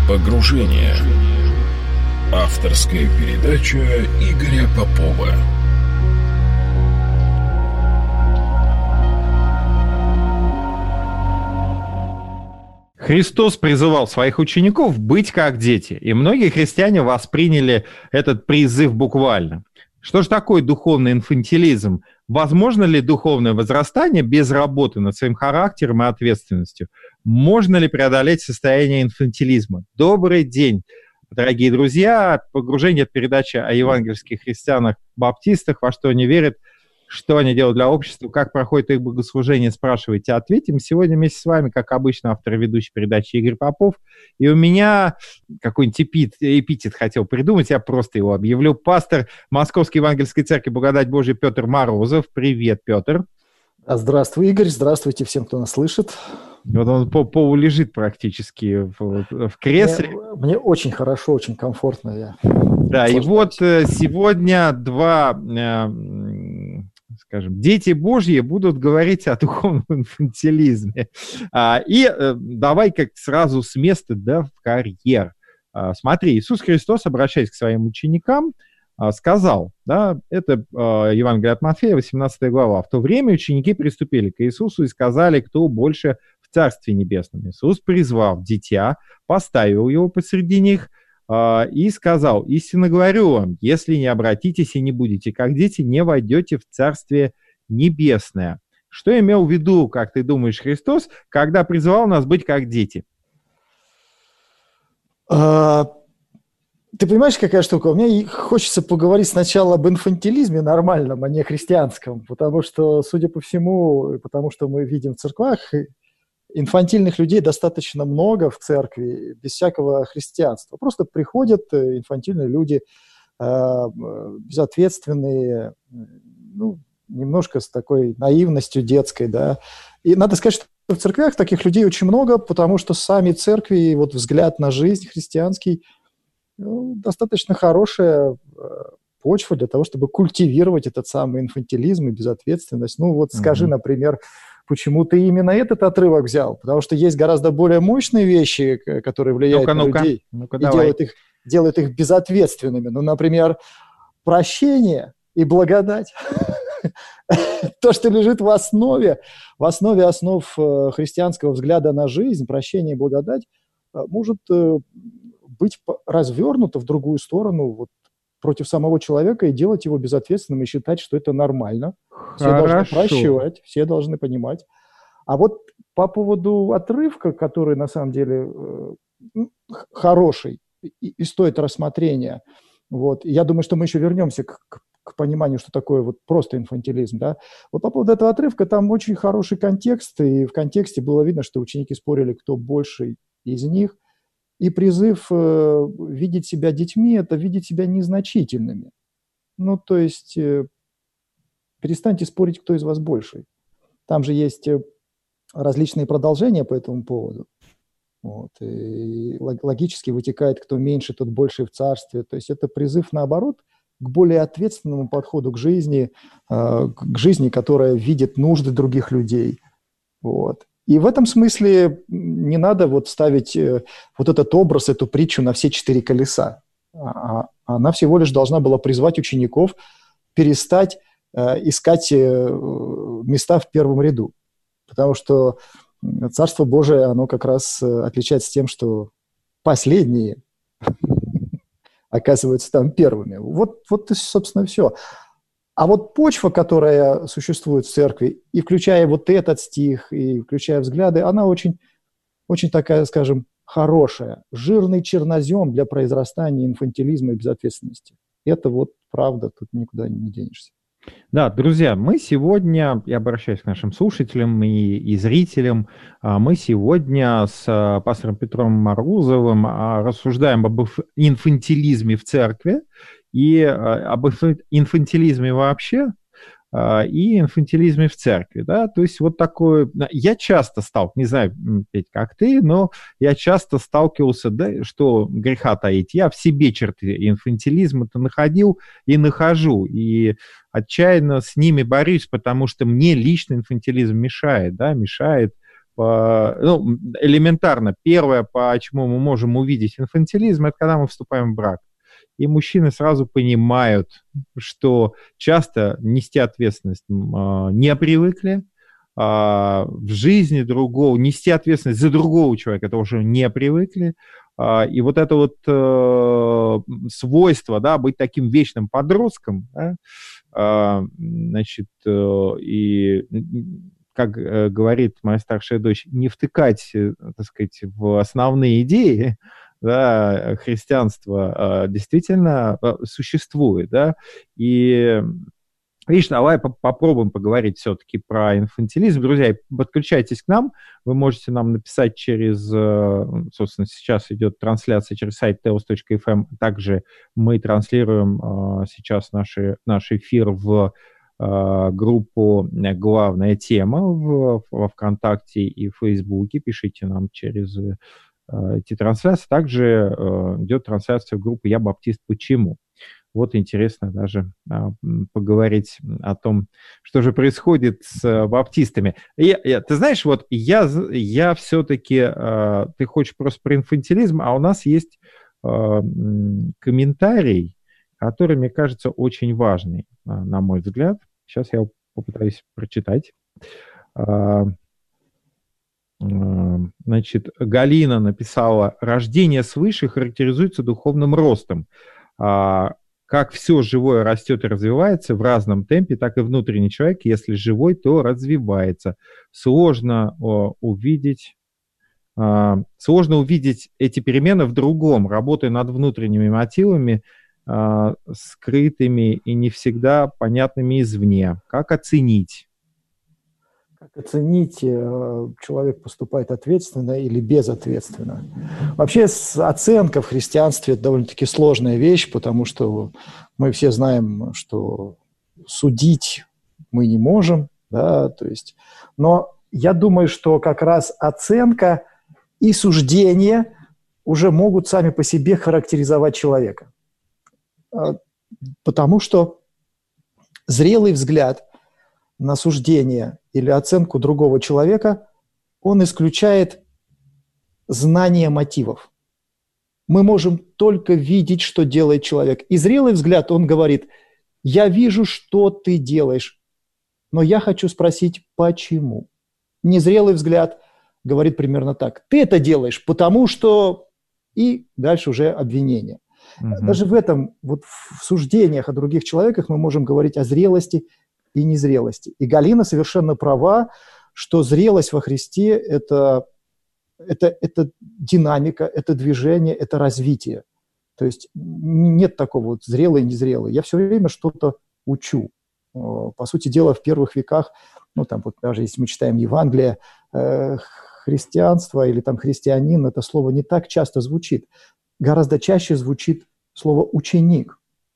Погружение. Авторская передача Игоря Попова. Христос призывал своих учеников быть как дети, и многие христиане восприняли этот призыв буквально. Что же такое духовный инфантилизм? Возможно ли духовное возрастание без работы над своим характером и ответственностью? Можно ли преодолеть состояние инфантилизма? Добрый день, дорогие друзья. Погружение — это передача о евангельских христианах-баптистах, во что они верят, что они делают для общества, как проходит их богослужение, спрашивайте, ответим. Сегодня вместе с вами, как обычно, автор и ведущий передачи Игорь Попов. И у меня какой-нибудь эпитет хотел придумать, я просто его объявлю. Пастор Московской евангельской церкви Благодать Божия Петр Морозов. Привет, Петр. Здравствуй, Игорь. Здравствуйте всем, кто нас слышит. Вот он полулежит практически в кресле. Мне очень хорошо, очень комфортно. Да, и вот сегодня скажем, дети Божьи будут говорить о духовном инфантилизме. И давай как сразу с места, в карьер. Смотри, Иисус Христос, обращаясь к своим ученикам, сказал, это Евангелие от Матфея, 18 глава, «В то время ученики приступили к Иисусу и сказали, кто больше в Царстве Небесном. Иисус, призвав дитя, поставил его посреди них, и сказал: истинно говорю вам, если не обратитесь и не будете как дети, не войдете в Царствие Небесное». Что имел в виду, как ты думаешь, Христос, когда призывал нас быть как дети? Ты понимаешь, какая штука? Мне хочется поговорить сначала об инфантилизме нормальном, а не христианском, потому что, судя по всему, потому что мы видим в церквах, инфантильных людей достаточно много в церкви, без всякого христианства. Просто приходят инфантильные люди, безответственные, немножко с такой наивностью детской, И надо сказать, что в церквях таких людей очень много, потому что сами церкви, взгляд на жизнь христианский, достаточно хорошая почва для того, чтобы культивировать этот самый инфантилизм и безответственность. Скажи, например, почему ты именно этот отрывок взял? Потому что есть гораздо более мощные вещи, которые влияют на людей и делают их безответственными. Например, прощение и благодать. То, что лежит в основе основ христианского взгляда на жизнь, прощение и благодать, может быть развернуто в другую сторону, против самого человека, и делать его безответственным, и считать, что это нормально. Все должны прощать, все должны понимать. А по поводу отрывка, который на самом деле хороший и стоит рассмотрения, я думаю, что мы еще вернемся к пониманию, что такое просто инфантилизм. По поводу этого отрывка, там очень хороший контекст, и в контексте было видно, что ученики спорили, кто больше из них. И призыв видеть себя детьми – это видеть себя незначительными. То есть перестаньте спорить, кто из вас больше. Там же есть различные продолжения по этому поводу. И логически вытекает, кто меньше, тот больше в царстве. То есть это призыв, наоборот, к более ответственному подходу к жизни, которая видит нужды других людей. И в этом смысле не надо ставить этот образ, эту притчу на все 4 колеса. Она всего лишь должна была призвать учеников перестать искать места в первом ряду. Потому что Царство Божие, оно как раз отличается тем, что последние оказываются там первыми. И, собственно, все. А почва, которая существует в церкви, и включая этот стих, и включая взгляды, она очень, очень такая, скажем, хорошая, жирный чернозем для произрастания инфантилизма и безответственности. Это правда, тут никуда не денешься. Да, друзья, мы сегодня, я обращаюсь к нашим слушателям и зрителям, мы сегодня с пастором Петром Морозовым рассуждаем об инфантилизме в церкви и об инфантилизме вообще, и инфантилизме в церкви, То есть такое... Я часто не знаю, Петь, как ты, но я часто сталкивался, что греха таить. Я в себе черты инфантилизма-то находил и нахожу, и отчаянно с ними борюсь, потому что мне лично инфантилизм мешает, мешает Ну, элементарно, первое, почему мы можем увидеть инфантилизм, это когда мы вступаем в брак. И мужчины сразу понимают, что часто нести ответственность не привыкли, в жизни другого, нести ответственность за другого человека тоже не привыкли. И вот это вот свойство, да, быть таким вечным подростком, да, значит, и, как говорит моя старшая дочь, не втыкать, так сказать, в основные идеи, да, христианства действительно существует, да, и видишь, давай попробуем поговорить все-таки про инфантилизм. Друзья, подключайтесь к нам. Вы можете нам написать через, собственно, сейчас идет трансляция через сайт teos.fm. Также мы транслируем сейчас наш эфир в группу «Главная тема» во ВКонтакте и в Фейсбуке. Пишите нам через эти трансляции. Также идет трансляция в группу «Я баптист. Почему?». Вот интересно даже поговорить о том, что же происходит с баптистами. Ты знаешь, вот я все-таки... Ты хочешь просто про инфантилизм, а у нас есть комментарий, который, мне кажется, очень важный, на мой взгляд. Сейчас я его попытаюсь прочитать. Значит, Галина написала: «Рождение свыше характеризуется духовным ростом. Как все живое растет и развивается в разном темпе, так и внутренний человек, если живой, то развивается. Сложно увидеть эти перемены в другом, работая над внутренними мотивами, скрытыми и не всегда понятными извне. Как оценить?» Как оценить, человек поступает ответственно или безответственно? Вообще оценка в христианстве – это довольно-таки сложная вещь, потому что мы все знаем, что судить мы не можем, да, то есть, но я думаю, что как раз оценка и суждение уже могут сами по себе характеризовать человека. Потому что зрелый взгляд на суждение или оценку другого человека, он исключает знание мотивов. Мы можем только видеть, что делает человек. И зрелый взгляд, он говорит: я вижу, что ты делаешь, но я хочу спросить, почему. Незрелый взгляд говорит примерно так: ты это делаешь, потому что... И дальше уже обвинение. Даже в этом, вот в суждениях о других человеках мы можем говорить о зрелости и незрелости. И Галина совершенно права, что зрелость во Христе – это динамика, это движение, это развитие. То есть нет такого вот зрелый и незрелый. Я все время что-то учу. По сути дела, в первых веках, ну там вот даже если мы читаем Евангелие, христианство или там христианин, это слово не так часто звучит. Гораздо чаще звучит слово «ученик».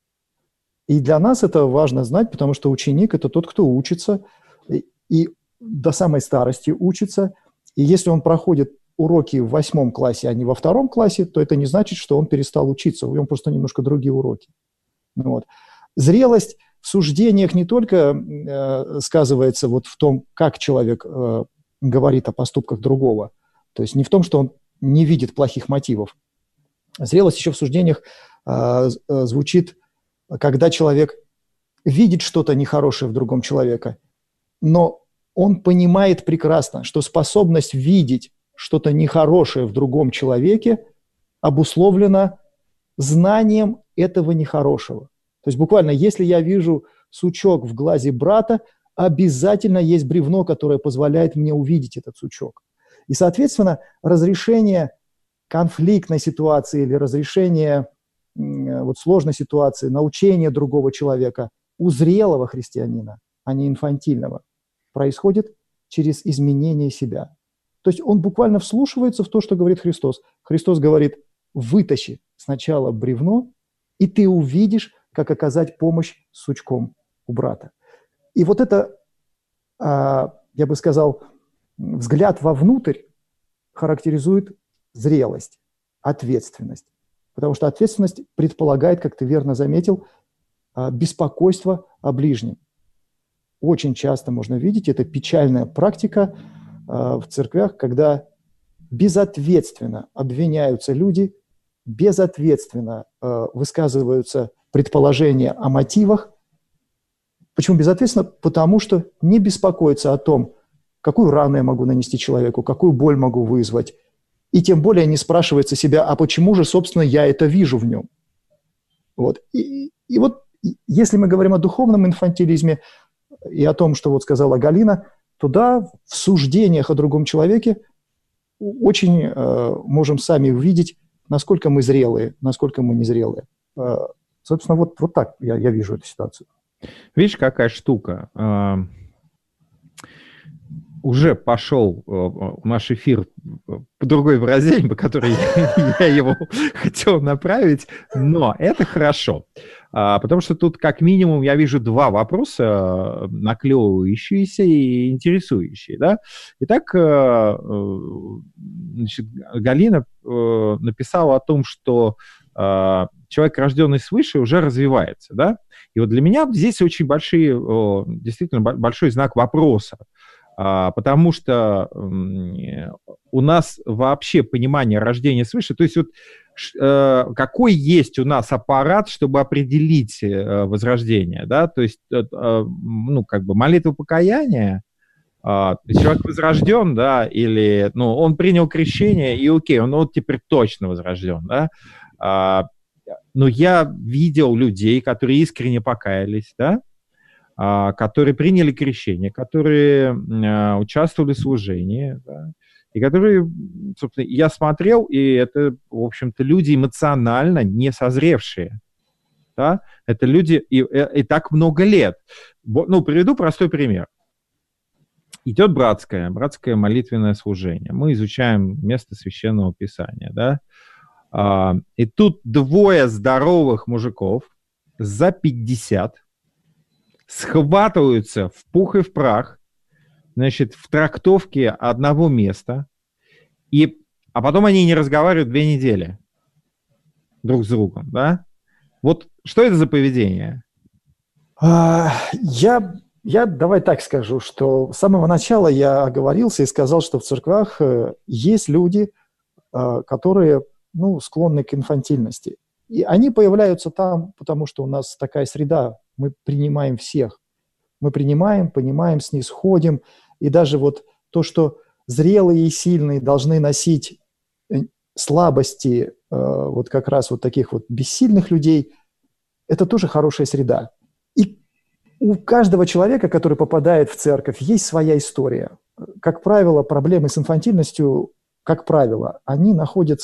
И для нас это важно знать, потому что ученик – это тот, кто учится, и до самой старости учится. И если он проходит уроки в 8 классе, а не во 2 классе, то это не значит, что он перестал учиться, у него просто немножко другие уроки. Вот. Зрелость в суждениях не только сказывается вот в том, как человек говорит о поступках другого, то есть не в том, что он не видит плохих мотивов. Зрелость еще в суждениях звучит, когда человек видит что-то нехорошее в другом человеке, но он понимает прекрасно, что способность видеть что-то нехорошее в другом человеке обусловлена знанием этого нехорошего. То есть буквально, если я вижу сучок в глазе брата, обязательно есть бревно, которое позволяет мне увидеть этот сучок. И, соответственно, разрешение конфликтной ситуации или разрешение вот сложной ситуации, научение другого человека у зрелого христианина, а не инфантильного, происходит через изменение себя. То есть он буквально вслушивается в то, что говорит Христос. Христос говорит: вытащи сначала бревно, и ты увидишь, как оказать помощь сучком у брата. И вот это, я бы сказал, взгляд вовнутрь характеризует зрелость, ответственность. Потому что ответственность предполагает, как ты верно заметил, беспокойство о ближнем. Очень часто можно видеть, это печальная практика, в церквях, когда безответственно обвиняются люди, безответственно высказываются предположения о мотивах. Почему безответственно? Потому что не беспокоиться о том, какую рану я могу нанести человеку, какую боль могу вызвать. И тем более не спрашивается себя, а почему же, собственно, я это вижу в нем. Вот. И вот если мы говорим о духовном инфантилизме и о том, что вот сказала Галина, то да, в суждениях о другом человеке очень можем сами увидеть, насколько мы зрелые, насколько мы незрелые. Собственно, вот так я вижу эту ситуацию. Видишь, какая штука. Уже пошел наш эфир по другой бразилии, по которой я его хотел направить, но это хорошо, потому что тут как минимум я вижу два вопроса, наклевывающиеся и интересующие. Да? Итак, значит, Галина написала о том, что человек, рожденный свыше, уже развивается. Да? И вот для меня здесь очень действительно большой знак вопроса. Потому что у нас вообще понимание рождения свыше, то есть вот какой есть у нас аппарат, чтобы определить возрождение, да, то есть, ну, как бы молитва покаяния, человек возрожден, да, или, ну, он принял крещение, и окей, он вот теперь точно возрожден, да, но я видел людей, которые искренне покаялись, да, которые приняли крещение, которые участвовали в служении, да, и которые, собственно, я смотрел, и это, в общем-то, люди эмоционально не созревшие, да, это люди, и так много лет. Ну, приведу простой пример. Идет братское молитвенное служение, мы изучаем место Священного Писания, да, и тут двое здоровых мужиков за 50 схватываются в пух и в прах, значит, в трактовке одного места, а потом они не разговаривают 2 недели друг с другом, да? Вот что это за поведение? Я давай так скажу, что с самого начала я оговорился и сказал, что в церквах есть люди, которые, ну, склонны к инфантильности. И они появляются там, потому что у нас такая среда, мы принимаем всех. Мы принимаем, понимаем, снисходим. И даже вот то, что зрелые и сильные должны носить слабости вот как раз вот таких вот бессильных людей, это тоже хорошая среда. И у каждого человека, который попадает в церковь, есть своя история. Как правило, проблемы с инфантильностью, как правило, они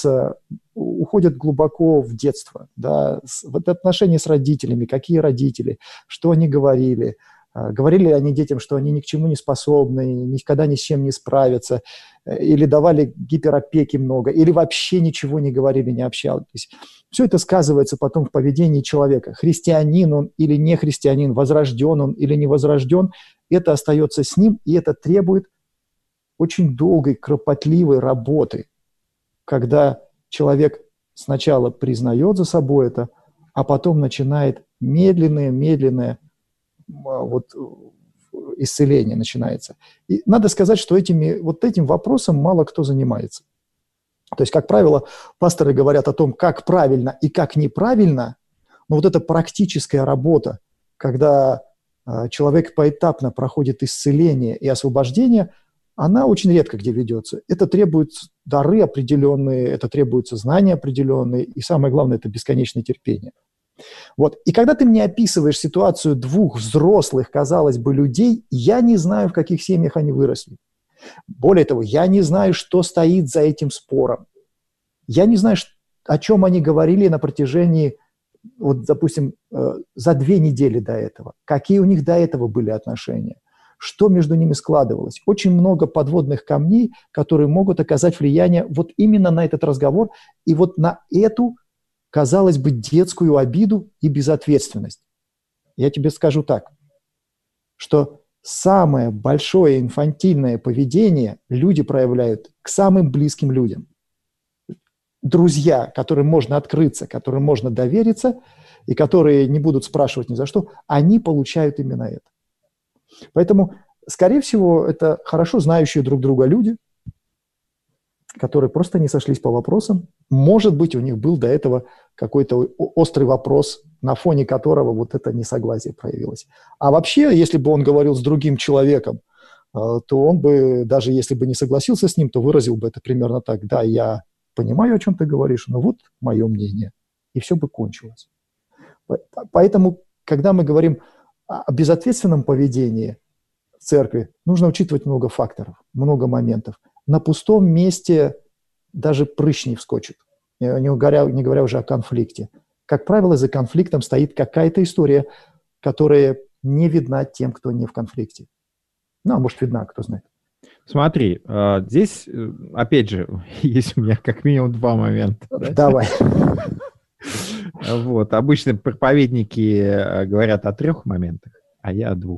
уходят глубоко в детство. Да? Вот отношения с родителями, какие родители, что они говорили. Говорили ли они детям, что они ни к чему не способны, никогда ни с чем не справятся, или давали гиперопеки много, или вообще ничего не говорили, не общались. Все это сказывается потом в поведении человека. Христианин он или не христианин, возрожден он или не возрожден, это остается с ним, и это требует очень долгой, кропотливой работы, когда человек сначала признает за собой это, а потом начинает медленное вот исцеление начинается. И надо сказать, что этим вопросом мало кто занимается. То есть, как правило, пасторы говорят о том, как правильно и как неправильно, но вот эта практическая работа, когда человек поэтапно проходит исцеление и освобождение, она очень редко где ведется. Это требует дары определенные, это требуются знания определенные, и самое главное, это бесконечное терпение. Вот. И когда ты мне описываешь ситуацию 2 взрослых, казалось бы, людей, я не знаю, в каких семьях они выросли. Более того, я не знаю, что стоит за этим спором. Я не знаю, о чем они говорили на протяжении, вот, допустим, за 2 недели до этого. Какие у них до этого были отношения. Что между ними складывалось. Очень много подводных камней, которые могут оказать влияние вот именно на этот разговор и вот на эту, казалось бы, детскую обиду и безответственность. Я тебе скажу так, что самое большое инфантильное поведение люди проявляют к самым близким людям. Друзья, которым можно открыться, которым можно довериться, и которые не будут спрашивать ни за что, они получают именно это. Поэтому скорее всего, это хорошо знающие друг друга люди, которые просто не сошлись по вопросам. Может быть, у них был до этого какой-то острый вопрос, на фоне которого вот это несогласие проявилось. А вообще, если бы он говорил с другим человеком, то он бы, даже если бы не согласился с ним, то выразил бы это примерно так: да, я понимаю, о чем ты говоришь, но вот мое мнение. И все бы кончилось. Поэтому, когда мы говорим о безответственном поведении в церкви, нужно учитывать много факторов, много моментов. На пустом месте даже прыщ не вскочит, не говоря уже о конфликте. Как правило, за конфликтом стоит какая-то история, которая не видна тем, кто не в конфликте. Ну, а может, видна, кто знает. Смотри, здесь, опять же, есть у меня как минимум два момента. Давай. Вот, обычно проповедники говорят о 3 моментах, а я о 2.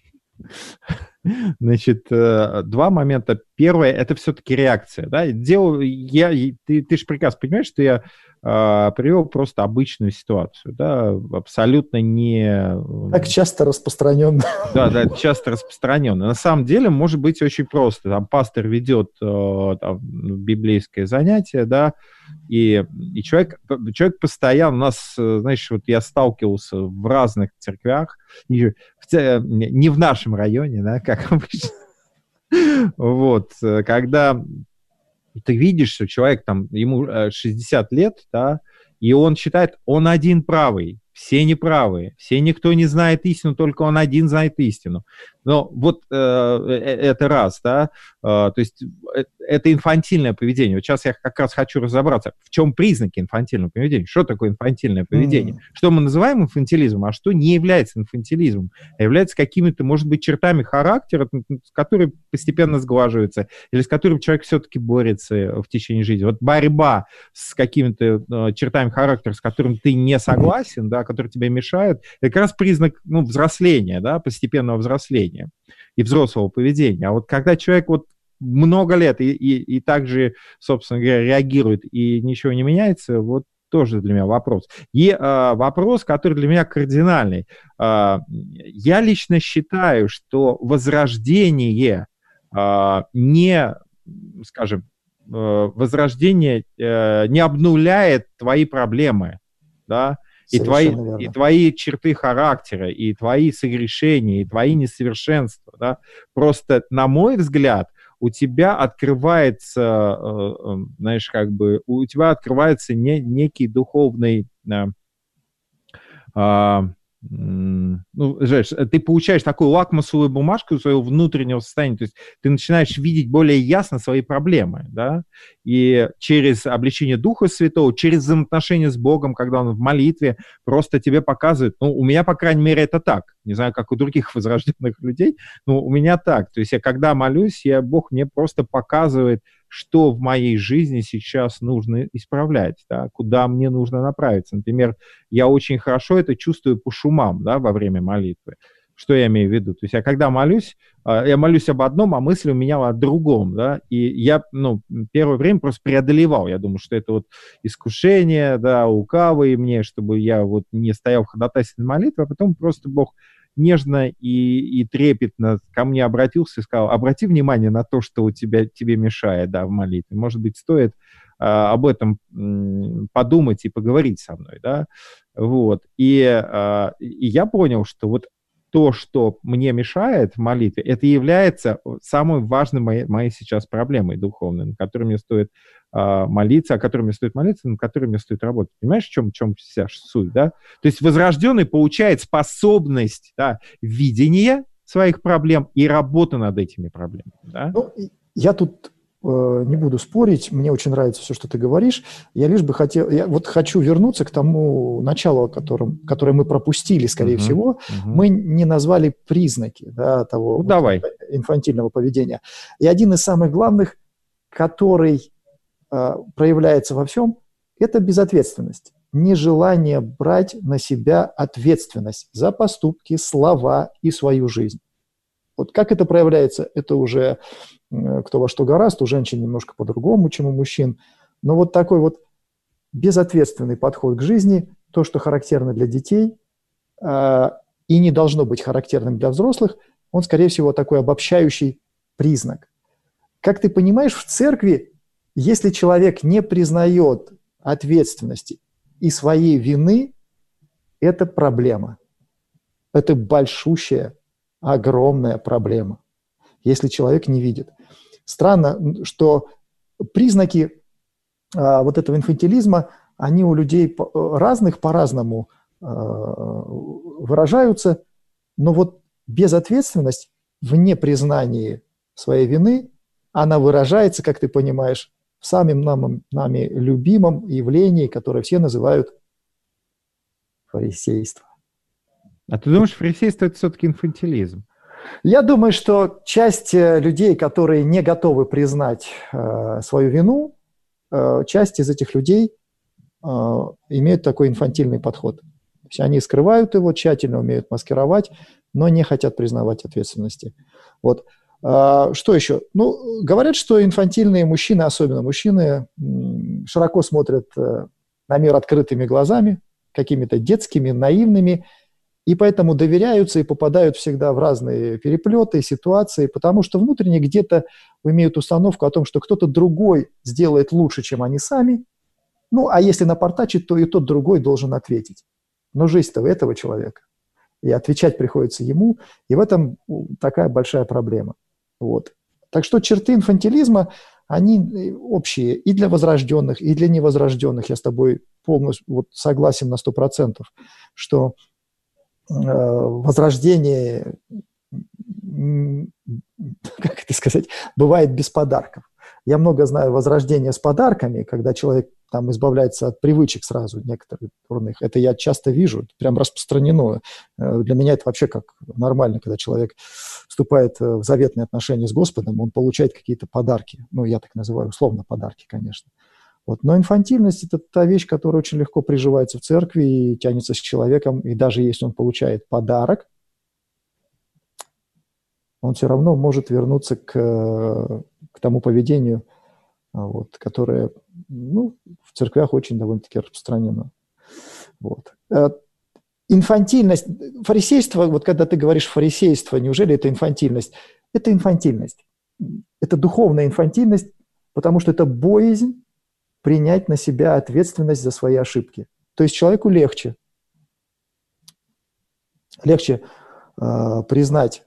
Значит, 2 момента. Первое – это все-таки реакция. Да? Ты же прекрасно понимаешь, что я привел просто обычную ситуацию, да, абсолютно не... Так часто распространенно. Да, это часто распространенно. На самом деле может быть очень просто. Там пастор ведет библейское занятие, да, и человек постоянно, у нас, знаешь, вот я сталкивался в разных церквях, не в нашем районе, да, как обычно, вот, когда ты видишь, что человек, там, ему 60 лет, да, и он считает, он один правый, все неправые, никто не знает истину, только он один знает истину. Но вот это раз, да, то есть это инфантильное поведение. Вот сейчас я как раз хочу разобраться, в чем признаки инфантильного поведения, что такое инфантильное поведение, что мы называем инфантилизмом, а что не является инфантилизмом, а является какими-то, может быть, чертами характера, которые постепенно сглаживаются, или с которым человек все-таки борется в течение жизни. Вот борьба с какими-то чертами характера, с которым ты не согласен, да, которые тебе мешают, это как раз признак, взросления, да, постепенного взросления и взрослого поведения. А вот когда человек вот много лет и также, собственно говоря, реагирует и ничего не меняется, вот тоже для меня вопрос. И вопрос, который для меня кардинальный. Я лично считаю, что возрождение возрождение не обнуляет твои проблемы, да, и твои черты характера, и твои согрешения, и твои несовершенства, да. Просто, на мой взгляд, у тебя открывается, знаешь, как бы, у тебя открывается некий духовный... знаешь, ты получаешь такую лакмусовую бумажку своего внутреннего состояния, то есть ты начинаешь видеть более ясно свои проблемы, да, и через обличение Духа Святого, через взаимоотношения с Богом, когда Он в молитве просто тебе показывает, у меня, по крайней мере, это так, не знаю, как у других возрожденных людей, но у меня так, то есть я когда молюсь, Бог мне просто показывает, что в моей жизни сейчас нужно исправлять, да, куда мне нужно направиться. Например, я очень хорошо это чувствую по шумам, да, во время молитвы. Что я имею в виду? То есть я когда молюсь, я молюсь об одном, а мысль у меня о другом, да, и я, первое время просто преодолевал. Я думаю, что это вот искушение, да, лукавые мне, чтобы я вот не стоял в ходатайственной молитве, а потом просто Бог нежно и трепетно ко мне обратился и сказал: обрати внимание на то, что тебе мешает, да, в молитве. Может быть, стоит об этом подумать и поговорить со мной, да. Вот. И я понял, что вот то, что мне мешает в молитве, это является самой важной моей сейчас проблемой духовной, на которой мне стоит молиться, о которой мне стоит молиться, над которой мне стоит работать. Понимаешь, в чем вся суть, да? То есть возрожденный получает способность, да, видения своих проблем и работы над этими проблемами, да? Я тут не буду спорить, мне очень нравится все, что ты говоришь. Я лишь бы хочу вернуться к тому началу, которое мы пропустили, скорее всего. Мы не назвали признаки, да, того инфантильного поведения. И один из самых главных, который проявляется во всем, это безответственность. Нежелание брать на себя ответственность за поступки, слова и свою жизнь. Вот как это проявляется, это уже кто во что гораст, у женщин немножко по-другому, чем у мужчин. Но вот такой вот безответственный подход к жизни, то, что характерно для детей и не должно быть характерным для взрослых, он, скорее всего, такой обобщающий признак. Как ты понимаешь, в церкви, если человек не признает ответственности и своей вины, это проблема. Это большущая, огромная проблема, если человек не видит. Странно, что признаки вот этого инфантилизма, они у людей разных по-разному выражаются, но вот безответственность в непризнании своей вины, она выражается, как ты понимаешь, в самом нами любимом явлении, которое все называют фарисейство. А ты думаешь, фарисейство – это все-таки инфантилизм? Я думаю, что часть людей, которые не готовы признать свою вину, часть из этих людей имеют такой инфантильный подход. То есть они скрывают его, тщательно умеют маскировать, но не хотят признавать ответственности. Вот. Что еще? Ну, говорят, что инфантильные мужчины, особенно мужчины, широко смотрят на мир открытыми глазами, какими-то детскими, наивными, и поэтому доверяются и попадают всегда в разные переплеты, ситуации, потому что внутренне где-то имеют установку о том, что кто-то другой сделает лучше, чем они сами. Ну, а если напортачит, то и тот другой должен ответить. Но жизнь-то у этого человека. И отвечать приходится ему, и в этом такая большая проблема. Вот. Так что черты инфантилизма, они общие и для возрожденных, и для невозрожденных. Я с тобой полностью согласен на 100%, что возрождение, как это сказать, бывает без подарков. Я много знаю возрождения с подарками, когда человек там избавляется от привычек сразу некоторых дурных. Это я часто вижу, это прям распространено. Для меня это вообще как нормально, когда человек вступает в заветные отношения с Господом, он получает какие-то подарки. Ну, я так называю, условно подарки, конечно. Вот. Но инфантильность – это та вещь, которая очень легко приживается в церкви и тянется с человеком. И даже если он получает подарок, он все равно может вернуться к тому поведению, вот, которое в церквях очень довольно-таки распространено. Вот. Инфантильность, фарисейство, вот когда ты говоришь фарисейство, неужели это инфантильность? Это инфантильность. Это духовная инфантильность, потому что это боязнь принять на себя ответственность за свои ошибки. То есть человеку легче признать,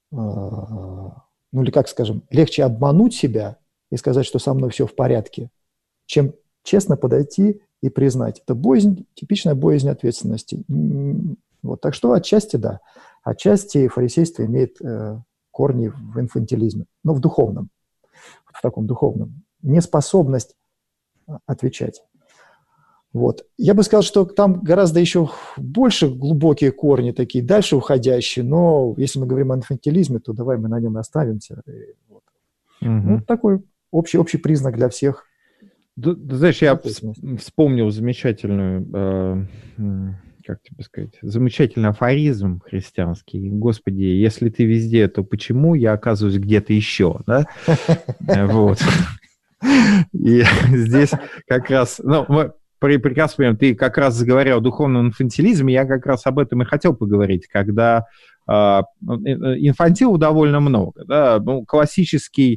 или как скажем, легче обмануть себя и сказать, что со мной все в порядке, чем честно подойти и признать. Это боязнь, типичная боязнь ответственности. Вот. Так что отчасти да. Отчасти фарисейство имеет корни в инфантилизме, но в духовном, в таком духовном. Неспособность отвечать. Вот. Я бы сказал, что там гораздо еще больше глубокие корни такие, дальше уходящие, но если мы говорим о инфантилизме, то давай мы на нем и остановимся. Вот. Ну, такой общий признак для всех. Знаешь, я вспомнил замечательную, как тебе сказать, замечательный афоризм христианский. Господи, если ты везде, то почему я оказываюсь где-то еще, да? Вот. И здесь как раз, мы прекрасно понимаем, ты как раз заговорил о духовном инфантилизме, я как раз об этом и хотел поговорить, когда инфантилов довольно много, да, классический,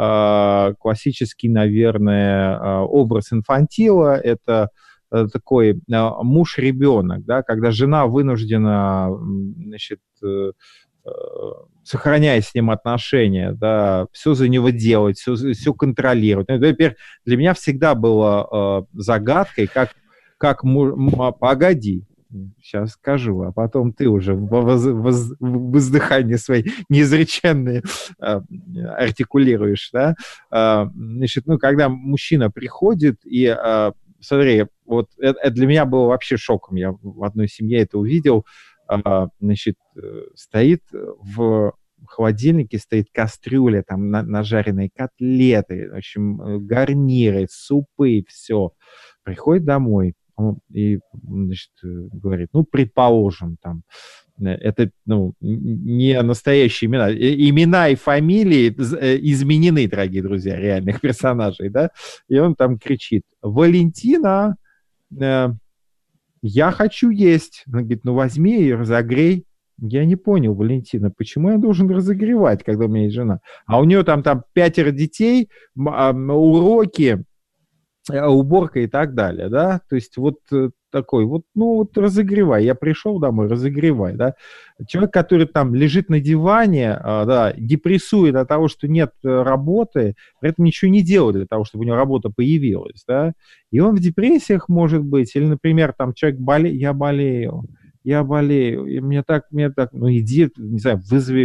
наверное, образ инфантила – это такой муж-ребенок, да, когда жена вынуждена, значит, сохраняя с ним отношения, да, все за него делать, все контролировать. Например, для меня всегда было загадкой, погоди, сейчас скажу, а потом ты уже в издыхании свои неизреченные артикулируешь, да. Значит, когда мужчина приходит и, смотри, вот это для меня было вообще шоком, я в одной семье это увидел. Значит, стоит в холодильнике, стоит кастрюля, там нажаренные котлеты, в общем, гарниры, супы, все. Приходит домой и, значит, говорит, предположим, там, это, не настоящие имена. Имена и фамилии изменены, дорогие друзья, реальных персонажей, да? И он там кричит: «Валентина, я хочу есть». Он говорит: возьми и разогрей. Я не понял, Валентина, почему я должен разогревать, когда у меня есть жена? А у нее там 5 детей, уроки, уборка и так далее, да? То есть вот такой вот, ну вот разогревай. Я пришел домой, разогревай, да? Человек, который там лежит на диване, да, депрессует от того, что нет работы, при этом ничего не делает для того, чтобы у него работа появилась, да? И он в депрессиях может быть, или, например, там человек болеет, я болею, и мне так, ну иди, не знаю,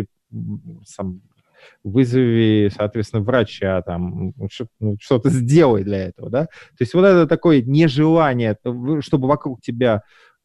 вызови, соответственно, врача, там, что-то сделай для этого, да. То есть вот это такое нежелание, чтобы вокруг тебя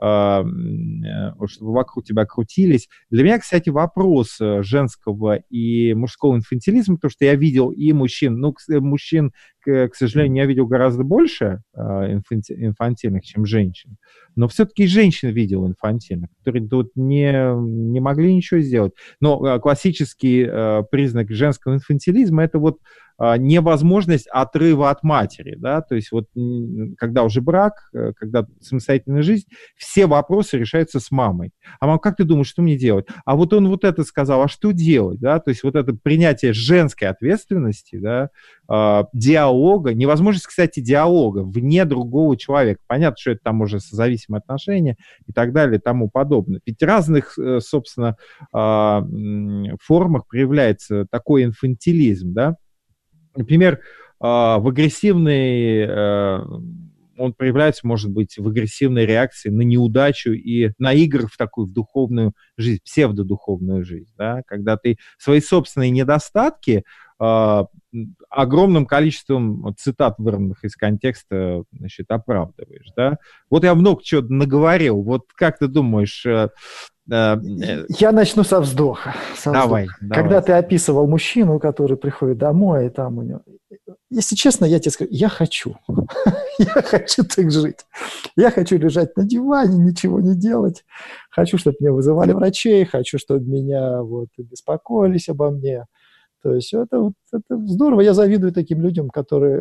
крутились. Для меня, кстати, вопрос женского и мужского инфантилизма, потому что я видел и мужчин, мужчин, к сожалению, я видел гораздо больше инфантильных, чем женщин, но все-таки и женщин видел инфантильных, которые тут не могли ничего сделать. Но классический признак женского инфантилизма – это вот невозможность отрыва от матери, да, то есть вот когда уже брак, когда самостоятельная жизнь, все вопросы решаются с мамой. А мама, как ты думаешь, что мне делать? А вот он вот это сказал, а что делать, да, то есть вот это принятие женской ответственности, да, диалога, невозможность, кстати, диалога вне другого человека. Понятно, что это там уже созависимые отношения и так далее и тому подобное. Ведь в разных, собственно, формах проявляется такой инфантилизм, да. Например, в агрессивной, он проявляется, может быть, в агрессивной реакции на неудачу и на игры в такую в духовную жизнь, псевдодуховную жизнь, да, когда ты свои собственные недостатки огромным количеством цитат, вырванных из контекста, значит, оправдываешь, да. Вот я много чего наговорил, вот как ты думаешь... Я начну со вздоха. Давай. Когда ты описывал мужчину, который приходит домой, и там у него... Если честно, я тебе скажу, я хочу. Я хочу так жить. Я хочу лежать на диване, ничего не делать. Хочу, чтобы меня вызывали врачей, хочу, чтобы меня беспокоились обо мне. То есть это здорово. Я завидую таким людям, которые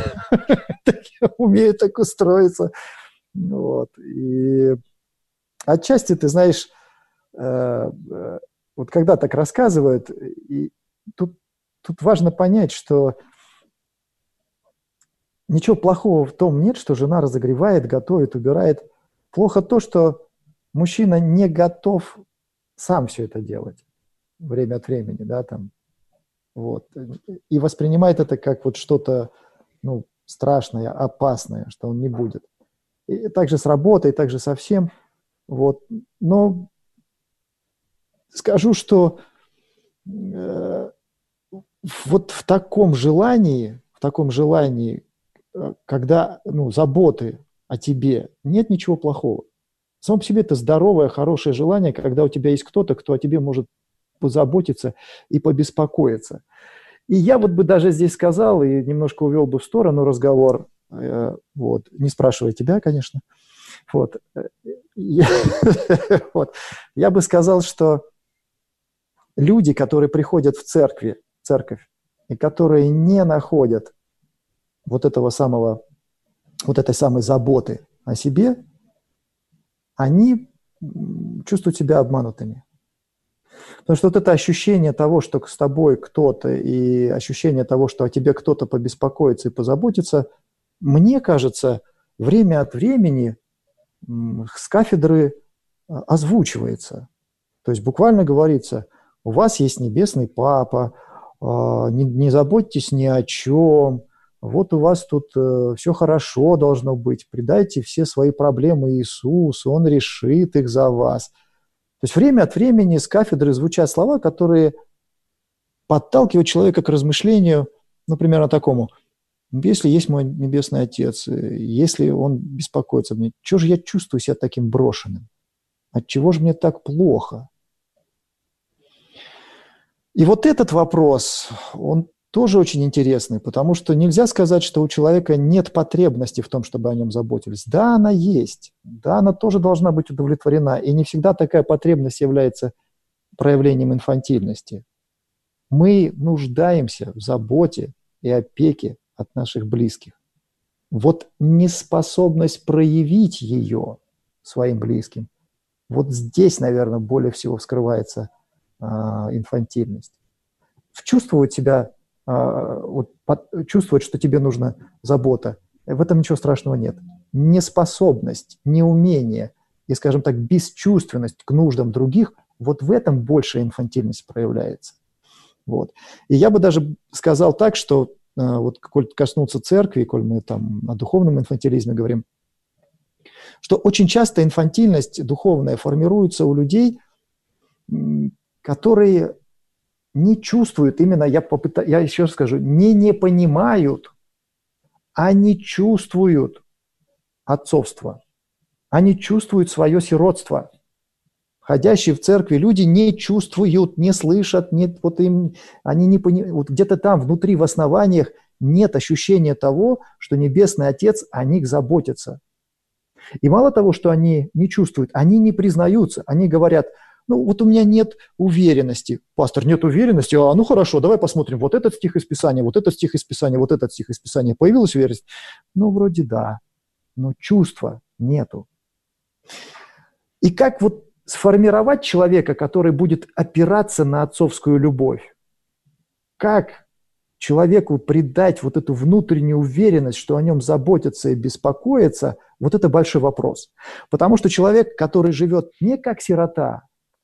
умеют так устроиться. И отчасти, ты знаешь, вот когда так рассказывают, и тут важно понять, что ничего плохого в том нет, что жена разогревает, готовит, убирает. Плохо то, что мужчина не готов сам все это делать время от времени, да, там, вот, и воспринимает это как вот что-то, страшное, опасное, что он не будет. И также с работой, также со всем, вот, но скажу, что вот в таком желании, когда заботы о тебе, нет ничего плохого. Само по себе это здоровое, хорошее желание, когда у тебя есть кто-то, кто о тебе может позаботиться и побеспокоиться. И я вот бы даже здесь сказал, и немножко увел бы в сторону разговор, не спрашивая тебя, конечно, я бы сказал, что люди, которые приходят в церковь, и которые не находят вот этой самой заботы о себе, они чувствуют себя обманутыми. Потому что вот это ощущение того, что с тобой кто-то, и ощущение того, что о тебе кто-то побеспокоится и позаботится, мне кажется, время от времени с кафедры озвучивается. То есть буквально говорится: у вас есть небесный папа, не заботьтесь ни о чем, вот у вас тут все хорошо должно быть, предайте все свои проблемы Иисусу, Он решит их за вас. То есть время от времени с кафедры звучат слова, которые подталкивают человека к размышлению, примерно такому: если есть мой Небесный Отец, если Он беспокоится о мне, чего же я чувствую себя таким брошенным? Отчего же мне так плохо? И вот этот вопрос, он тоже очень интересный, потому что нельзя сказать, что у человека нет потребности в том, чтобы о нем заботились. Да, она есть, да, она тоже должна быть удовлетворена, и не всегда такая потребность является проявлением инфантильности. Мы нуждаемся в заботе и опеке от наших близких. Вот неспособность проявить ее своим близким Вот здесь, наверное, более всего вскрывается инфантильность. Чувствовать себя, чувствовать, что тебе нужна забота, в этом ничего страшного нет. Неспособность, неумение и, скажем так, бесчувственность к нуждам других, вот в этом большая инфантильность проявляется. Вот. И я бы даже сказал так, что вот коль коснуться церкви, коль мы там о духовном инфантилизме говорим, что очень часто инфантильность духовная формируется у людей, которые не чувствуют, именно, я еще раз скажу, не понимают, а не чувствуют отцовство. Они чувствуют свое сиротство. Ходящие в церкви люди не чувствуют, не слышат, нет, вот им, они не понимают, вот где-то там внутри в основаниях нет ощущения того, что Небесный Отец о них заботится. И мало того, что они не чувствуют, они не признаются, они говорят: ну вот у меня нет уверенности. Пастор, нет уверенности? Ну хорошо, давай посмотрим, вот этот стих из Писания, вот этот стих из Писания, вот этот стих из Писания. Появилась уверенность? Ну вроде да, но чувства нету. И как вот сформировать человека, который будет опираться на отцовскую любовь? Как человеку придать вот эту внутреннюю уверенность, что о нем заботятся и беспокоятся, вот это большой вопрос. Потому что человек, который живет не как сирота,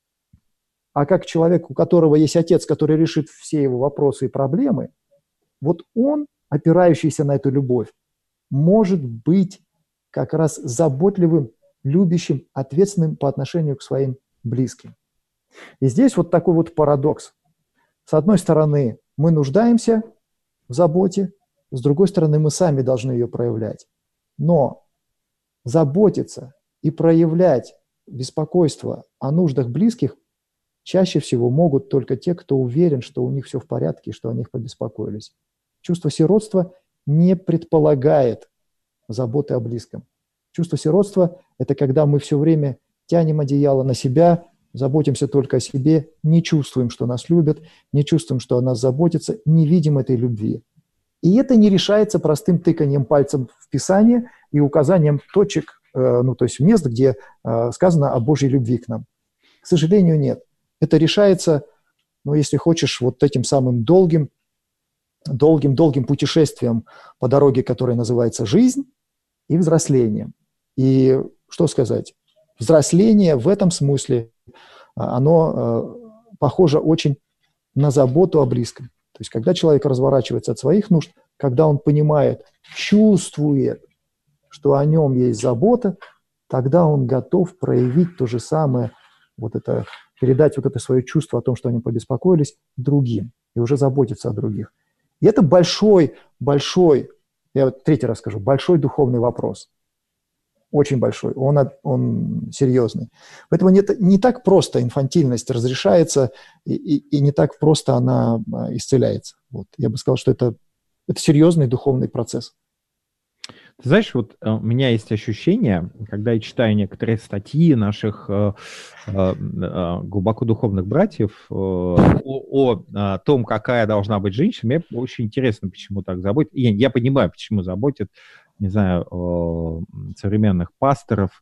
а как человек, у которого есть отец, который решит все его вопросы и проблемы, вот он, опирающийся на эту любовь, может быть как раз заботливым, любящим, ответственным по отношению к своим близким. И здесь вот такой вот парадокс. С одной стороны, мы нуждаемся в заботе, с другой стороны, мы сами должны ее проявлять. Но заботиться и проявлять беспокойство о нуждах близких чаще всего могут только те, кто уверен, что у них все в порядке, что о них побеспокоились. Чувство сиротства не предполагает заботы о близком. Чувство сиротства – это когда мы все время тянем одеяло на себя, заботимся только о себе, не чувствуем, что нас любят, не чувствуем, что о нас заботятся, не видим этой любви. И это не решается простым тыканием пальцем в Писание и указанием точек, то есть мест, где сказано о Божьей любви к нам. К сожалению, нет. Это решается, если хочешь, вот этим самым долгим путешествием по дороге, которая называется жизнь, и взрослением. И что сказать? Взросление в этом смысле, оно похоже очень на заботу о близком. То есть когда человек разворачивается от своих нужд, когда он понимает, чувствует, что о нем есть забота, тогда он готов проявить то же самое, вот это, передать вот это свое чувство о том, что они побеспокоились, другим, и уже заботиться о других. И это большой, я вот третий раз скажу, большой духовный вопрос. Очень большой, он серьезный. Поэтому не так просто инфантильность разрешается, и не так просто она исцеляется. Вот. Я бы сказал, что это серьезный духовный процесс. Ты знаешь, вот у меня есть ощущение, когда я читаю некоторые статьи наших глубоко духовных братьев о том, какая должна быть женщина, мне очень интересно, почему так заботит. И я понимаю, почему заботит, не знаю, современных пасторов,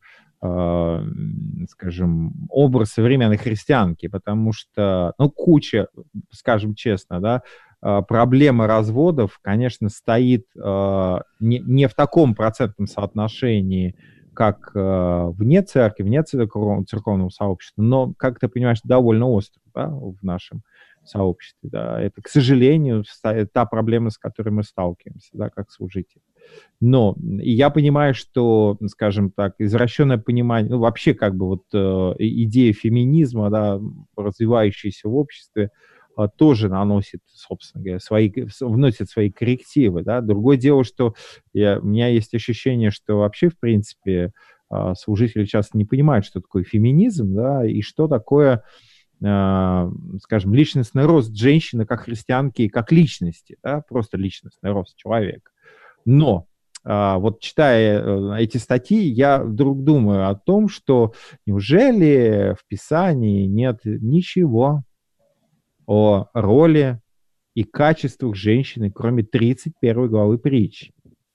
скажем, образ современной христианки, потому что, куча, скажем честно, да, проблема разводов, конечно, стоит не в таком процентном соотношении, как вне церкви, вне церковного сообщества, но, как ты понимаешь, довольно остро, да, в нашем сообществе. Да. Это, к сожалению, та проблема, с которой мы сталкиваемся, да, как служители. Но и я понимаю, что, скажем так, извращенное понимание, вообще как бы вот идея феминизма, да, развивающаяся в обществе, тоже наносит, собственно говоря, вносит свои коррективы. Да. Другое дело, что у меня есть ощущение, что вообще, в принципе, служители часто не понимают, что такое феминизм, да, и что такое, скажем, личностный рост женщины как христианки, как личности, да, просто личностный рост человека. Но вот читая эти статьи, я вдруг думаю о том, что неужели в Писании нет ничего о роли и качествах женщины, кроме 31 главы притч.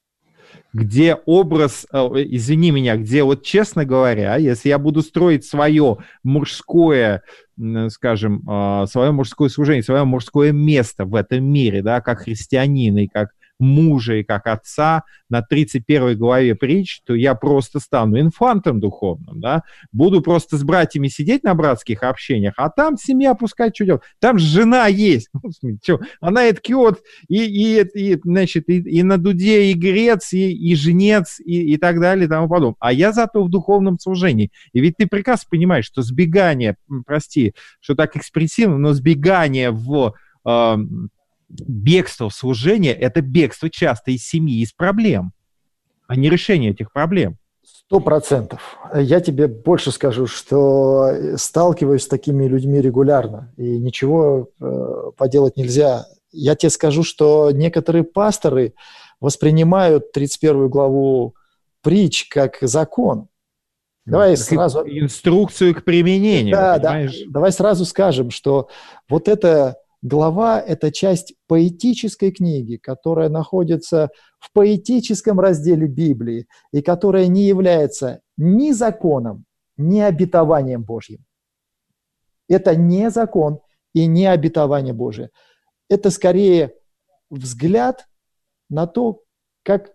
где образ, извини меня, где вот, честно говоря, если я буду строить свое мужское, скажем, свое мужское служение, свое мужское место в этом мире, да, как христианина и как мужа и как отца на 31 главе притч, то я просто стану инфантом духовным, да, буду просто с братьями сидеть на братских общениях, а там семья пускай что делать, там же жена есть, она это кет, значит, и на дуде и грец, и женец, и так далее, и тому подобное. А я зато в духовном служении. И ведь ты прекрасно понимаешь, что сбегание, прости, что так экспрессивно, но сбегание в бегство в служение – это бегство часто из семьи, из проблем, а не решение этих проблем. 100%. Я тебе больше скажу, что сталкиваюсь с такими людьми регулярно, и ничего поделать нельзя. Я тебе скажу, что некоторые пасторы воспринимают 31 главу притч как закон. Давай сразу... Инструкцию к применению. Да, да. Давай сразу скажем, что вот эта глава – это часть поэтической книги, которая находится в поэтическом разделе Библии и которая не является ни законом, ни обетованием Божьим. Это не закон и не обетование Божие. Это скорее взгляд на то, как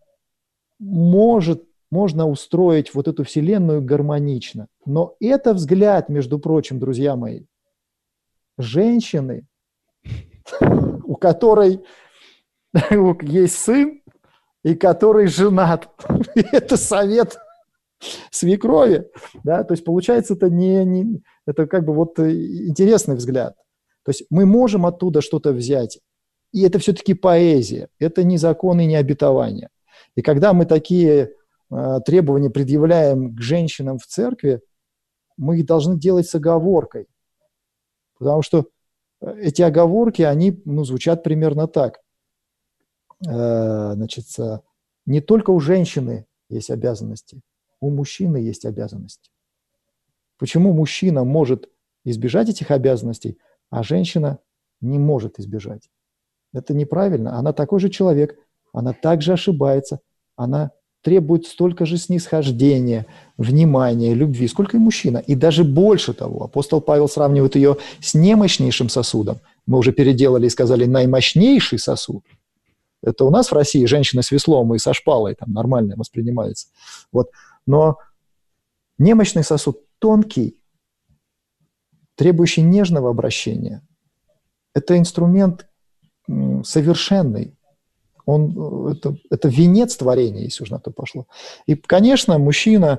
можно устроить вот эту вселенную гармонично. Но это взгляд, между прочим, друзья мои, женщины, у которой есть сын и который женат. Это совет свекрови. Да? То есть получается, это как бы вот интересный взгляд. То есть мы можем оттуда что-то взять. И это все-таки поэзия. Это не закон и не обетование. И когда мы такие требования предъявляем к женщинам в церкви, мы их должны делать с оговоркой. Потому что эти оговорки, они звучат примерно так. Значит, не только у женщины есть обязанности, у мужчины есть обязанности. Почему мужчина может избежать этих обязанностей, а женщина не может избежать? Это неправильно. Она такой же человек, она также ошибается, она требует столько же снисхождения, внимания, любви, сколько и мужчина. И даже больше того, апостол Павел сравнивает ее с немощнейшим сосудом. Мы уже переделали и сказали наимощнейший сосуд. Это у нас в России женщины с веслом и со шпалой там нормально воспринимается. Вот. Но немощный сосуд тонкий, требующий нежного обращения. Это инструмент совершенный. Это венец творения, если уж на то пошло. И, конечно, мужчина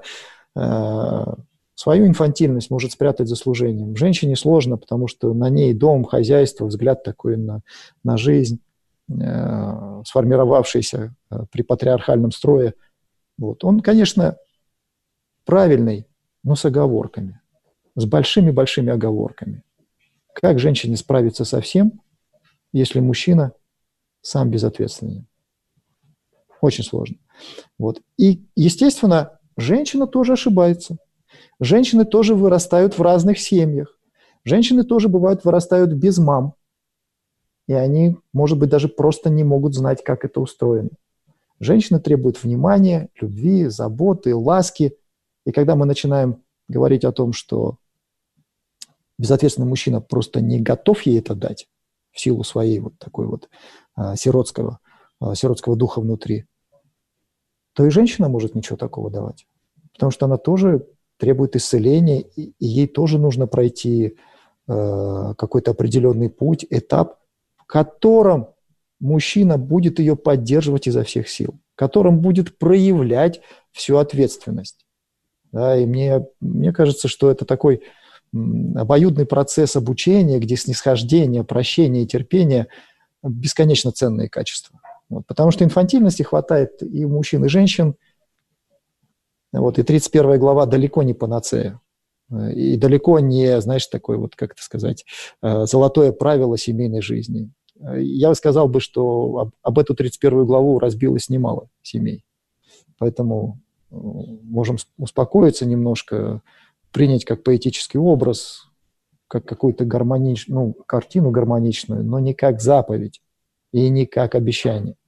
свою инфантильность может спрятать за служением. Женщине сложно, потому что на ней дом, хозяйство, взгляд такой на жизнь, сформировавшийся при патриархальном строе. Вот. Он, конечно, правильный, но с оговорками, с большими-большими оговорками. Как женщине справиться со всем, если мужчина сам безответственен? Очень сложно. Вот. И, естественно, женщина тоже ошибается. Женщины тоже вырастают в разных семьях. Женщины тоже, бывают, вырастают без мам. И они, может быть, даже просто не могут знать, как это устроено. Женщины требуют внимания, любви, заботы, ласки. И когда мы начинаем говорить о том, что безответственный мужчина просто не готов ей это дать в силу своей вот такой вот сиротского духа внутри, то и женщина может ничего такого давать. Потому что она тоже требует исцеления, и ей тоже нужно пройти какой-то определенный путь, этап, в котором мужчина будет ее поддерживать изо всех сил, в котором будет проявлять всю ответственность. Да, и мне кажется, что это такой обоюдный процесс обучения, где снисхождение, прощение и терпение – бесконечно ценные качества. Вот, потому что инфантильности хватает и у мужчин, и женщин. Вот, и 31 глава далеко не панацея. И далеко не, знаешь, такое вот, как это сказать, золотое правило семейной жизни. Я сказал бы, что об эту 31 главу разбилось немало семей. Поэтому можем успокоиться немножко, принять как поэтический образ, как какую-то картину гармоничную, но не как заповедь и не как обещание. То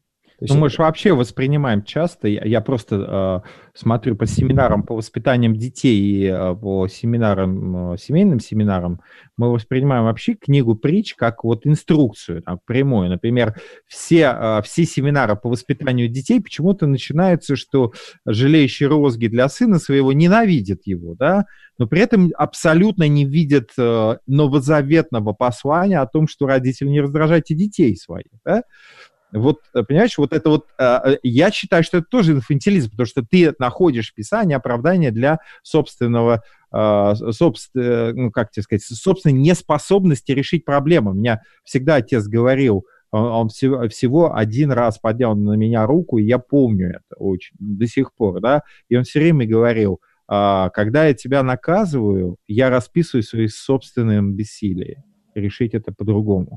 То есть Ну, мы же вообще воспринимаем часто, я просто смотрю по семинарам по воспитаниям детей и по семинарам, семейным семинарам, мы воспринимаем вообще книгу притч как вот инструкцию, так, прямую. Например, все семинары по воспитанию детей почему-то начинаются, что жалеющий розги для сына своего ненавидит его, да, но при этом абсолютно не видят новозаветного послания о том, что родители не раздражайте детей своих, да. Вот, понимаешь, вот это вот, я считаю, что это тоже инфантилизм, потому что ты находишь в Писании оправдание для собственного, ну, как тебе сказать, собственной неспособности решить проблему. Меня всегда отец говорил, он всего один раз поднял на меня руку, и я помню это очень до сих пор, да, и он все время говорил, когда я тебя наказываю, я расписываю свои собственным бессилием, решить это по-другому.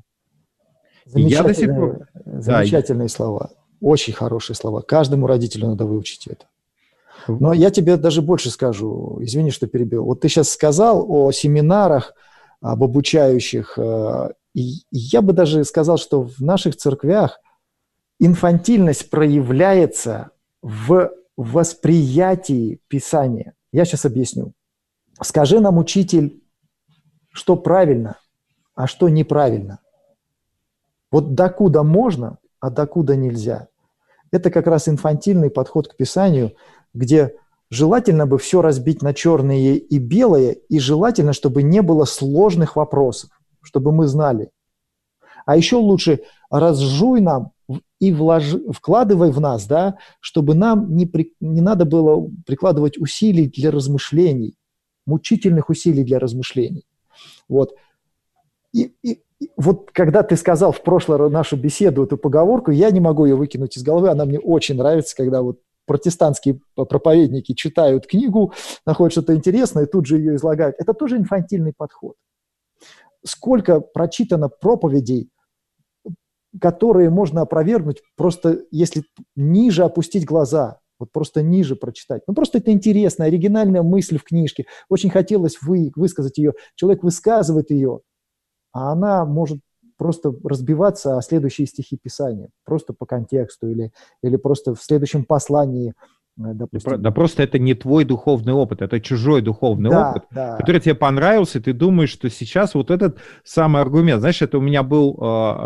Замечательные слова, очень хорошие слова. Каждому родителю надо выучить это. Но я тебе даже больше скажу, извини, что перебил. Вот ты сейчас сказал о семинарах, об обучающих, и я бы даже сказал, что в наших церквях инфантильность проявляется в восприятии Писания. Я сейчас объясню. Скажи нам, учитель, что правильно, а что неправильно. Вот докуда можно, а докуда нельзя. Это как раз инфантильный подход к Писанию, где желательно бы все разбить на черное и белое, и желательно, чтобы не было сложных вопросов, чтобы мы знали. А еще лучше разжуй нам и вкладывай в нас, да, чтобы нам не надо было прикладывать усилий для размышлений, мучительных усилий для размышлений. Вот. И вот когда ты сказал в прошлую нашу беседу эту поговорку, я не могу ее выкинуть из головы, она мне очень нравится, когда вот протестантские проповедники читают книгу, находят что-то интересное и тут же ее излагают. Это тоже инфантильный подход. Сколько прочитано проповедей, которые можно опровергнуть, просто если ниже опустить глаза, вот просто ниже прочитать. Ну, просто это интересная, оригинальная мысль в книжке. Очень хотелось высказать ее. Человек высказывает ее, а она может просто разбиваться о следующие стихи Писания, просто по контексту или просто в следующем послании, допустим. Да просто это не твой духовный опыт, это чужой духовный опыт, который тебе понравился, и ты думаешь, что сейчас вот этот самый аргумент. Знаешь, это у меня был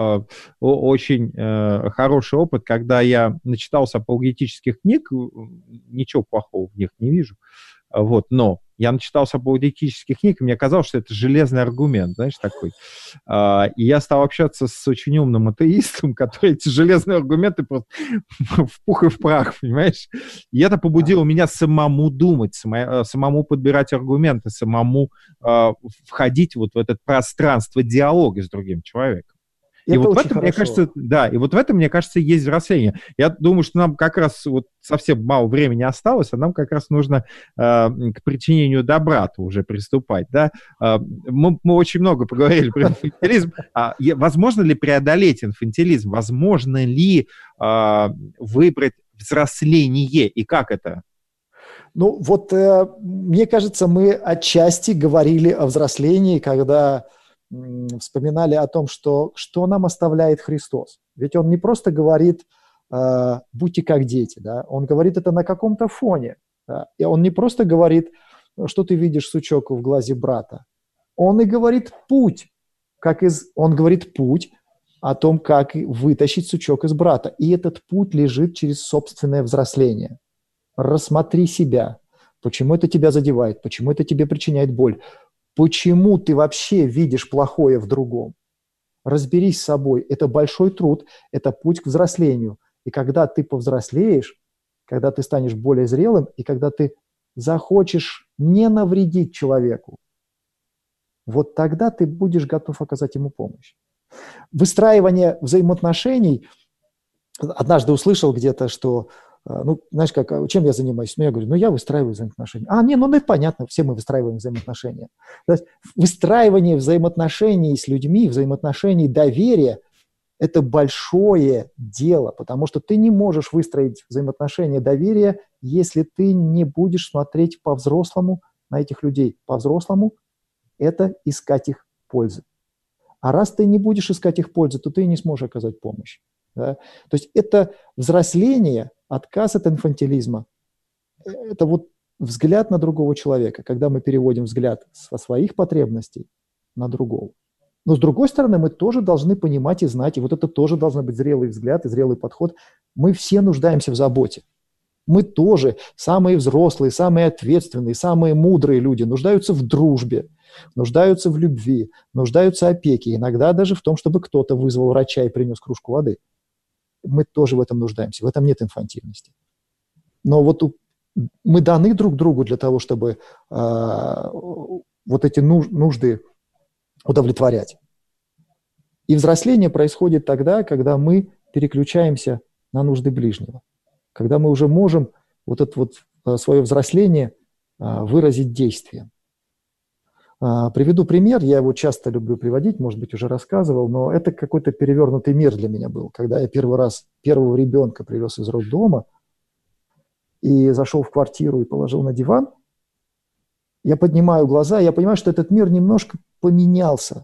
очень хороший опыт, когда я начитался апологетических книг, ничего плохого в них не вижу, вот, но я начитался апологетических книг, и мне казалось, что это железный аргумент, знаешь, такой. И я стал общаться с очень умным атеистом, который эти железные аргументы просто в пух и в прах, понимаешь? И это побудило меня самому думать, самому подбирать аргументы, самому входить вот в это пространство диалога с другим человеком. И вот в этом, мне кажется, да, и вот в этом, мне кажется, есть взросление. Я думаю, что нам как раз вот совсем мало времени осталось, а нам как раз нужно к причинению добра-то уже приступать, да. Мы очень много поговорили про инфантилизм. Возможно ли преодолеть инфантилизм? Возможно ли выбрать взросление? И как это? Ну, вот мне кажется, мы отчасти говорили о взрослении, когда вспоминали о том, что нам оставляет Христос. Ведь Он не просто говорит «будьте как дети», да? Он говорит это на каком-то фоне. Да? И Он не просто говорит, что ты видишь сучок в глазе брата. Он и говорит путь, Он говорит путь о том, как вытащить сучок из брата. И этот путь лежит через собственное взросление. Рассмотри себя. Почему это тебя задевает? Почему это тебе причиняет боль? Почему ты вообще видишь плохое в другом? Разберись с собой. Это большой труд, это путь к взрослению. И когда ты повзрослеешь, когда ты станешь более зрелым, и когда ты захочешь не навредить человеку, вот тогда ты будешь готов оказать ему помощь. Выстраивание взаимоотношений. Однажды услышал где-то, что знаешь, чем я занимаюсь? Я говорю, я выстраиваю взаимоотношения. Это понятно, все мы выстраиваем взаимоотношения. То есть выстраивание взаимоотношений с людьми, взаимоотношений доверия – это большое дело, потому что ты не можешь выстроить взаимоотношения доверия, если ты не будешь смотреть по-взрослому на этих людей. По-взрослому – это искать их пользы. А раз ты не будешь искать их пользы, то ты не сможешь оказать помощь. Да? То есть это взросление, отказ от инфантилизма. Это вот взгляд на другого человека, когда мы переводим взгляд со своих потребностей на другого. Но с другой стороны, мы тоже должны понимать и знать, и вот это тоже должен быть зрелый взгляд и зрелый подход. Мы все нуждаемся в заботе. Мы тоже, самые взрослые, самые ответственные, самые мудрые люди, нуждаются в дружбе, нуждаются в любви, нуждаются в опеке, иногда даже в том, чтобы кто-то вызвал врача и принес кружку воды. Мы тоже в этом нуждаемся, в этом нет инфантильности. Но вот мы даны друг другу для того, чтобы вот эти нужды удовлетворять. И взросление происходит тогда, когда мы переключаемся на нужды ближнего, когда мы уже можем вот это вот свое взросление выразить действием. Приведу пример, я его часто люблю приводить, может быть, уже рассказывал, но это какой-то перевернутый мир для меня был. Когда я первого ребенка привез из роддома и зашел в квартиру и положил на диван, я поднимаю глаза, и я понимаю, что этот мир немножко поменялся.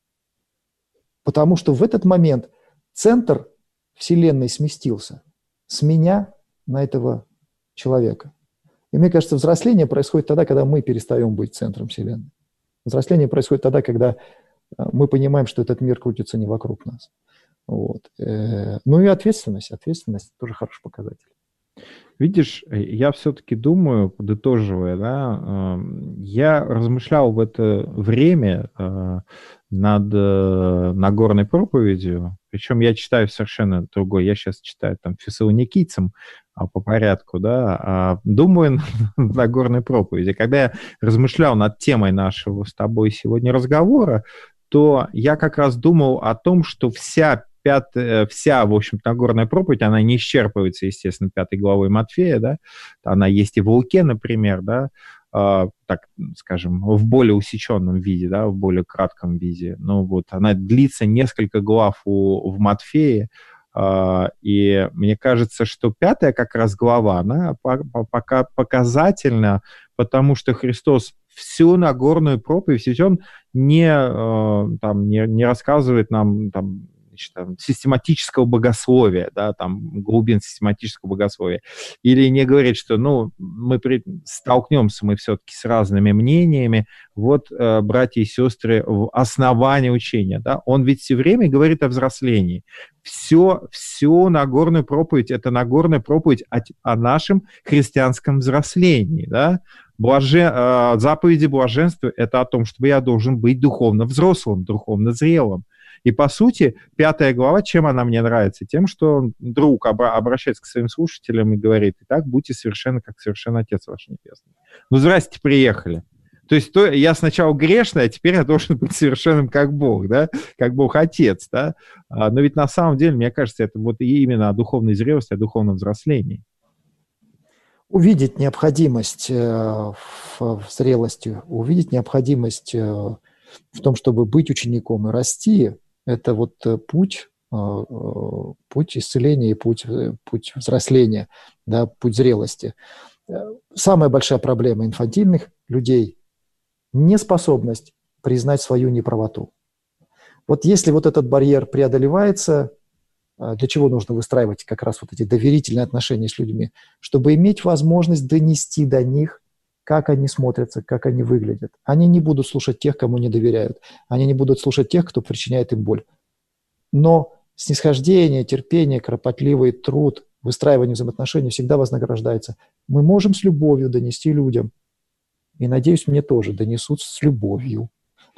Потому что в этот момент центр Вселенной сместился с меня на этого человека. И мне кажется, взросление происходит тогда, когда мы перестаем быть центром Вселенной. Взросление происходит тогда, когда мы понимаем, что этот мир крутится не вокруг нас. Вот. Ну и ответственность. Ответственность тоже хороший показатель. Видишь, я все-таки думаю, подытоживая, да, я размышлял в это время над Нагорной проповедью, причем я читаю совершенно другой, я сейчас читаю там Фессалоникийцам по порядку, да, думаю над Нагорной проповеди. Когда я размышлял над темой нашего с тобой сегодня разговора, то я как раз думал о том, что вся, в общем-то, Нагорная проповедь, она не исчерпывается, естественно, 5 главой Матфея, да, она есть и в Луке, например, да, так скажем, в более усеченном виде, да, в более кратком виде, но вот она длится несколько глав в Матфее, и мне кажется, что 5 как раз глава, она пока показательна, потому что Христос всю Нагорную проповедь, ведь он не рассказывает нам там, систематического богословия, да, там, глубин систематического богословия, или не говорит, что, мы столкнемся мы все-таки с разными мнениями, вот, братья и сестры, в основании учения, да, он ведь все время говорит о взрослении. Всю Нагорную проповедь, это Нагорная проповедь о нашем христианском взрослении, да, заповеди блаженства – это о том, чтобы я должен быть духовно взрослым, духовно зрелым. И, по сути, 5 глава, чем она мне нравится? Тем, что друг обращается к своим слушателям и говорит: «Итак, будьте совершенны, как совершен Отец ваш Небесный». Здрасте, приехали. То есть я сначала грешный, а теперь я должен быть совершенным, как Бог, да? Как Бог Отец, да? Но ведь на самом деле, мне кажется, это вот именно о духовной зрелости, о духовном взрослении. Увидеть необходимость в зрелости, увидеть необходимость в том, чтобы быть учеником и расти, это вот путь исцеления и путь взросления, да, путь зрелости. Самая большая проблема инфантильных людей – неспособность признать свою неправоту. Вот если вот этот барьер преодолевается, для чего нужно выстраивать как раз вот эти доверительные отношения с людьми? Чтобы иметь возможность донести до них, как они смотрятся, как они выглядят. Они не будут слушать тех, кому не доверяют. Они не будут слушать тех, кто причиняет им боль. Но снисхождение, терпение, кропотливый труд, выстраивание взаимоотношений всегда вознаграждается. Мы можем с любовью донести людям, и, надеюсь, мне тоже донесут с любовью,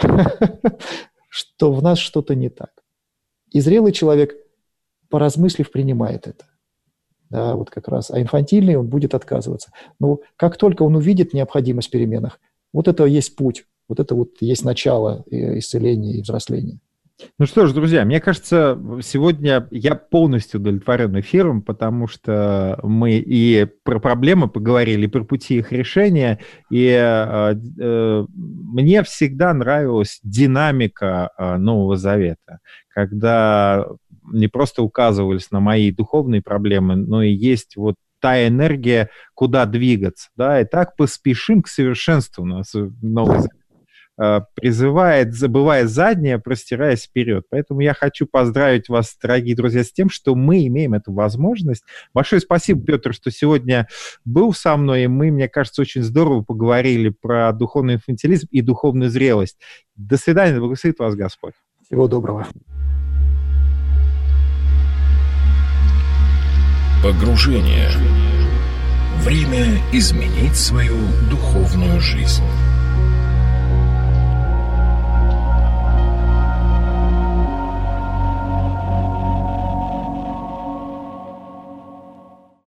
что в нас что-то не так. И зрелый человек, поразмыслив, принимает это. Да, вот как раз. А инфантильный он будет отказываться. Но как только он увидит необходимость в переменах, вот это есть путь, вот это вот есть начало исцеления и взросления. Ну что ж, друзья, мне кажется, сегодня я полностью удовлетворен эфиром, потому что мы и про проблемы поговорили, и про пути их решения, и мне всегда нравилась динамика Нового Завета, когда не просто указывались на мои духовные проблемы, но и есть вот та энергия, куда двигаться, да, и так поспешим к совершенству у нас Новый Завет. призывает, забывая заднее, простираясь вперед. Поэтому я хочу поздравить вас, дорогие друзья, с тем, что мы имеем эту возможность. Большое спасибо, Петр, что сегодня был со мной, и мы, мне кажется, очень здорово поговорили про духовный инфантилизм и духовную зрелость. До свидания, благословит вас Господь. Всего доброго. Погружение. Время изменить свою духовную жизнь.